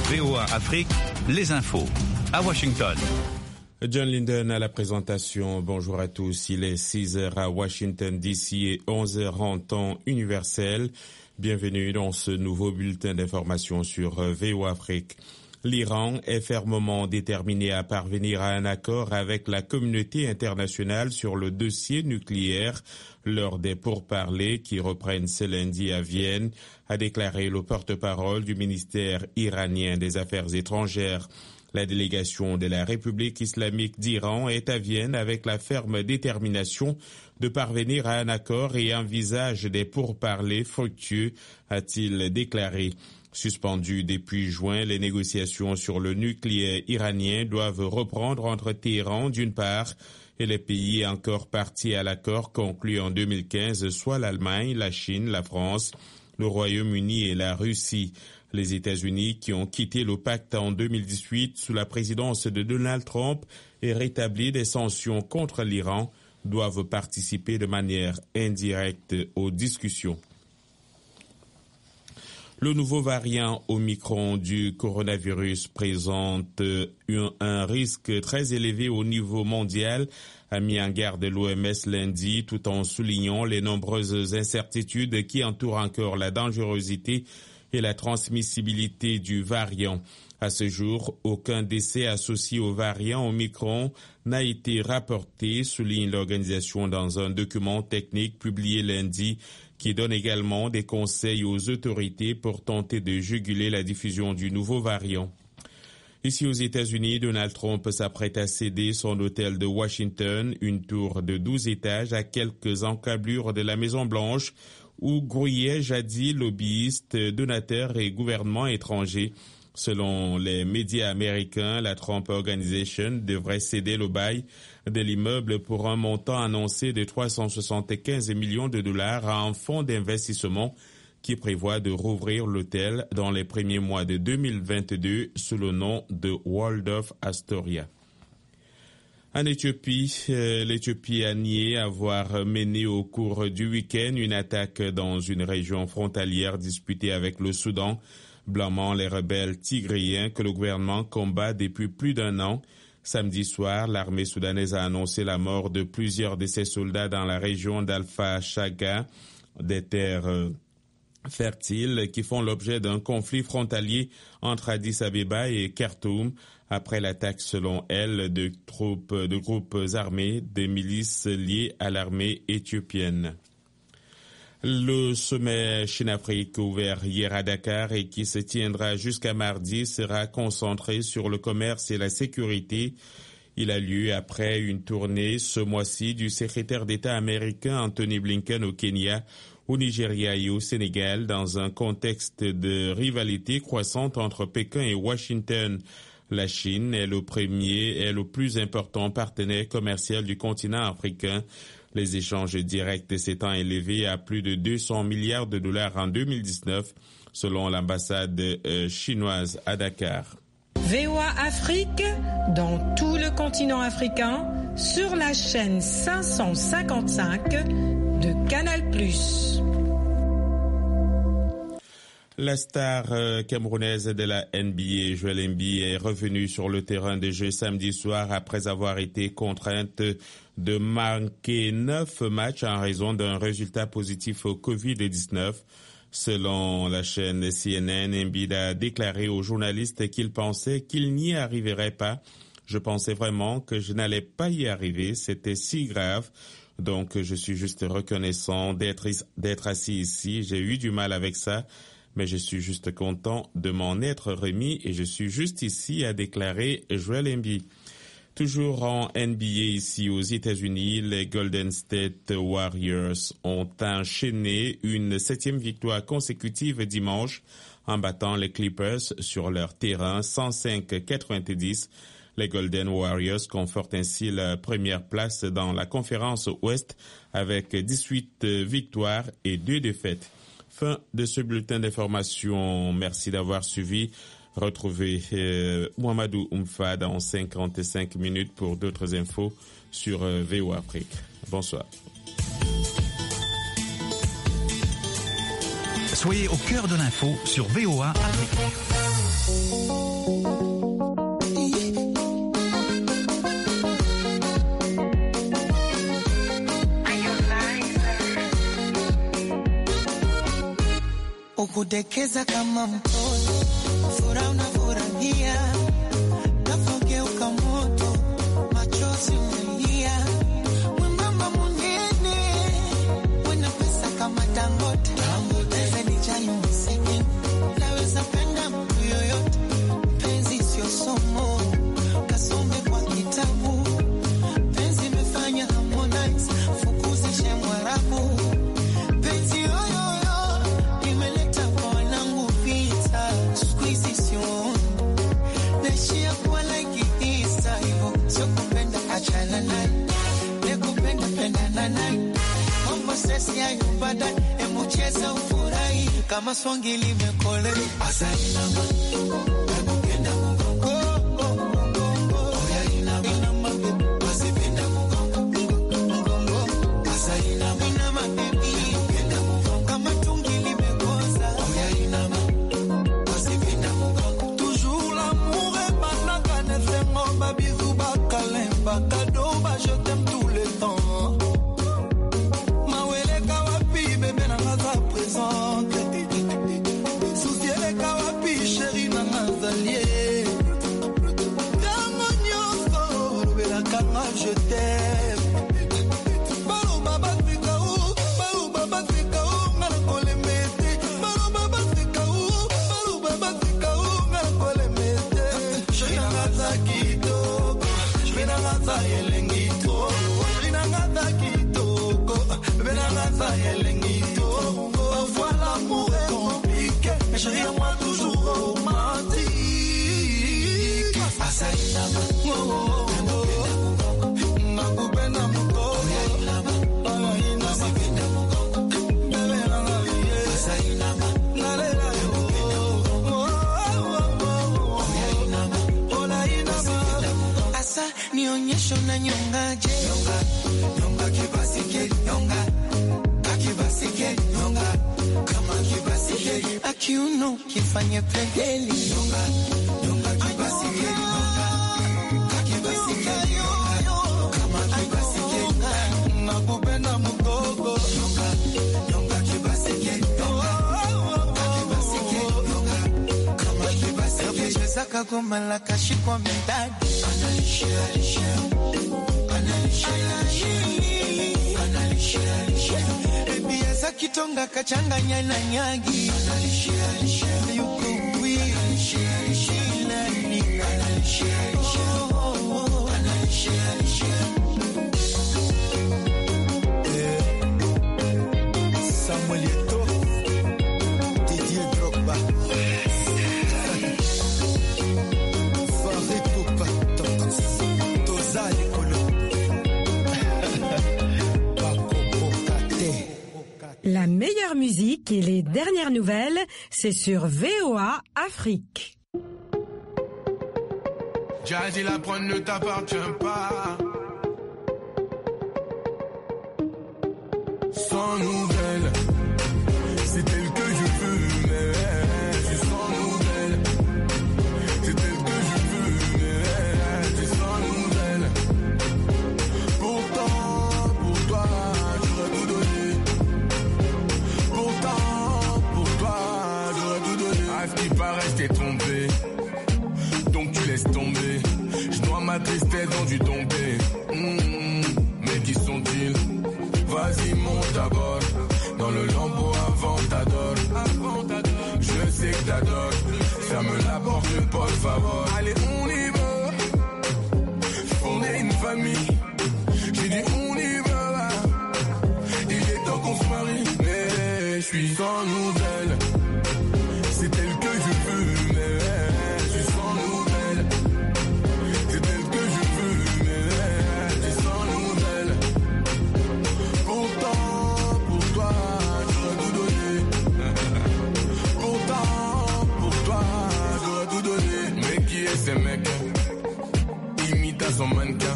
VOA Afrique, les infos. À Washington. John Linden à la présentation. Bonjour à tous. Il est 6h à Washington DC et 11h en temps universel. Bienvenue dans ce nouveau bulletin d'information sur VOA Afrique. L'Iran est fermement déterminé à parvenir à un accord avec la communauté internationale sur le dossier nucléaire lors des pourparlers qui reprennent ce lundi à Vienne, a déclaré le porte-parole du ministère iranien des Affaires étrangères. La délégation de la République islamique d'Iran est à Vienne avec la ferme détermination de parvenir à un accord et envisage des pourparlers fructueux, a-t-il déclaré. Suspendues depuis juin, les négociations sur le nucléaire iranien doivent reprendre entre Téhéran d'une part et les pays encore partis à l'accord conclu en 2015, soit l'Allemagne, la Chine, la France, le Royaume-Uni et la Russie. Les États-Unis, qui ont quitté le pacte en 2018 sous la présidence de Donald Trump et rétabli des sanctions contre l'Iran, doivent participer de manière indirecte aux discussions. Le nouveau variant Omicron du coronavirus présente un risque très élevé au niveau mondial, a mis en garde l'OMS lundi, tout en soulignant les nombreuses incertitudes qui entourent encore la dangerosité et la transmissibilité du variant. À ce jour, aucun décès associé au variant Omicron n'a été rapporté, souligne l'organisation dans un document technique publié lundi qui donne également des conseils aux autorités pour tenter de juguler la diffusion du nouveau variant. Ici aux États-Unis, Donald Trump s'apprête à céder son hôtel de Washington, une tour de 12 étages à quelques encablures de la Maison-Blanche, où grouillaient jadis lobbyistes, donateurs et gouvernements étrangers. Selon les médias américains, la Trump Organization devrait céder le bail de l'immeuble pour un montant annoncé de 375 millions de dollars à un fonds d'investissement qui prévoit de rouvrir l'hôtel dans les premiers mois de 2022 sous le nom de Waldorf Astoria. En Éthiopie, l'Éthiopie a nié avoir mené au cours du week-end une attaque dans une région frontalière disputée avec le Soudan, blâmant les rebelles tigréens que le gouvernement combat depuis plus d'un an. Samedi soir, l'armée soudanaise a annoncé la mort de plusieurs de ses soldats dans la région d'Alpha Chaga, des terres fertiles qui font l'objet d'un conflit frontalier entre Addis Abeba et Khartoum après l'attaque, selon elle, de groupes armés, des milices liées à l'armée éthiopienne. Le sommet Chine-Afrique ouvert hier à Dakar et qui se tiendra jusqu'à mardi sera concentré sur le commerce et la sécurité. Il a lieu après une tournée ce mois-ci du secrétaire d'État américain Anthony Blinken au Kenya, au Nigeria et au Sénégal dans un contexte de rivalité croissante entre Pékin et Washington. La Chine est le premier et le plus important partenaire commercial du continent africain. Les échanges directs s'étant élevés à plus de 200 milliards de dollars en 2019, selon l'ambassade chinoise à Dakar. VOA Afrique, dans tout le continent africain, sur la chaîne 555 de Canal+. La star camerounaise de la NBA, Joel Embiid, est revenue sur le terrain de jeu samedi soir après avoir été contrainte de manquer 9 matchs en raison d'un résultat positif au Covid-19. Selon la chaîne CNN, Embiid a déclaré aux journalistes qu'il pensait qu'il n'y arriverait pas. Je pensais vraiment que je n'allais pas y arriver, c'était si grave. Donc je suis juste reconnaissant d'être assis ici. J'ai eu du mal avec ça, mais je suis juste content de m'en être remis et je suis juste ici, a déclaré Joel Embiid. Toujours en NBA ici aux États-Unis, les Golden State Warriors ont enchaîné une 7e victoire consécutive dimanche en battant les Clippers sur leur terrain 105-90. Les Golden Warriors confortent ainsi la première place dans la conférence Ouest avec 18 victoires et 2 défaites. Fin de ce bulletin d'information. Merci d'avoir suivi. Retrouvez Mohamedou Oumfa dans 55 minutes pour d'autres infos sur VOA Afrique. Bonsoir. Soyez au cœur de l'info sur VOA Afrique. Ukudekeza kama mtoto, furaha unafurahia, nafogeuka moto, machozi umelia, mwembamba munene, wena pesa kama Dangote, pesa ni chani msiki, naweza penda mtu yoyote, penzi sio somo, kasome kwa kitabu, penzi imefanya Harmonize, fukuzishe Mwarabu, penzi emucheza ufurahi kama swangi limekole asainama nakupenda mugongo oya inama wasipenda mugongo asainama inama baby nakupenda mugongo kama tungi limekoza oya inama wasipenda mugongo toujours l'amour est banaka nefengo babizu bakalemba kado ba je t'aime tout le temps. Je t'aime. Balou baba fikaou, ngala kole mete. Balou baba fikaou, ngala kole mete. Shina ngata kitoko, shina ngata yelengito. Shina ngata kitoko, shina ngata yelengito. Parfois l'amour est compliqué, mais chérie moi toujours romantique. Asainama, nionyesho na nyongaje nyonga kibasike nyonga kakibasike nyonga kama kibasike akiuno kifanye pegeli nyonga kibasike nyonga kakibasike nyonga kama kibasike nakupenda mgogo nyonga kibasike nyonga kakibasike nyonga kama kibasike cheza kagoma la kashikwa midadi Ebiaza kitonga kachanganya na nyagi yuko Samuel Eto'o, Didier Drogba, Farid Patos, Tozali Kolo. La meilleure musique et les dernières nouvelles, c'est sur VOA Afrique. Jazzy, la prendre ne t'appartient pas. Sans nouvelles, c'est elle que je veux, mais je suis sans nouvelles. C'est elle que je veux, mais je suis sans nouvelles. Pourtant, pour toi, j'aurais tout donné. Pourtant, pour toi, j'aurais tout donné. À ce qui paraît, t'es trompé. Donc tu laisses tomber. Je noie ma tristesse dans du tombé. Mais qui sont-ils? Vas-y, monte à bord. Dans le lambeau avant t'adore. Je sais que t'adores. Ferme la porte, por favor. Allez, on y va. Fonder une famille. J'ai dit on y va. Il est temps qu'on se marie. Mais je suis sans nouvelles. C'est elle que je veux, mais je suis sans nouvelles. C'est elle que je veux, mais je suis sans nouvelles. Pourtant, pour toi, j'aurais tout donné. Pourtant, pour toi, j'aurais tout donné. Mais qui est ce mec? Imitation mannequin.